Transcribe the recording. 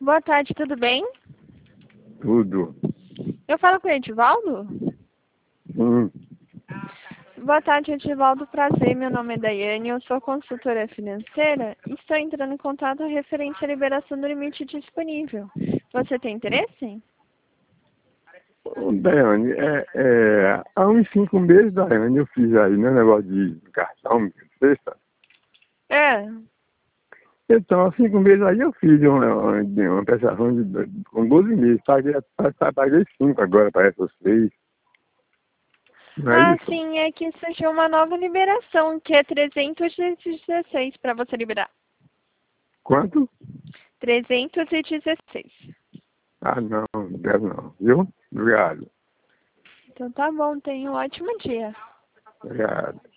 Boa tarde, tudo bem? Tudo. Eu falo com o Edivaldo? Sim. Boa tarde, Edivaldo. Prazer, meu nome é Daiane, eu sou consultora financeira e estou entrando em contato referente à liberação do limite disponível. Você tem interesse? Ô, Daiane, há uns 5 meses, Daiane, eu fiz aí, né, negócio de cartão, de sexta. É. Então, há 5 meses aí eu fiz uma prestação com 12 meses. Paguei 5 agora, parece os 6. Não é Ah, isso? sim, é que surgiu uma nova liberação, que é 316 para você liberar. Quanto? 316. Ah, não, não quero não, viu? Obrigado. Então tá bom, tenha um ótimo dia. Obrigado.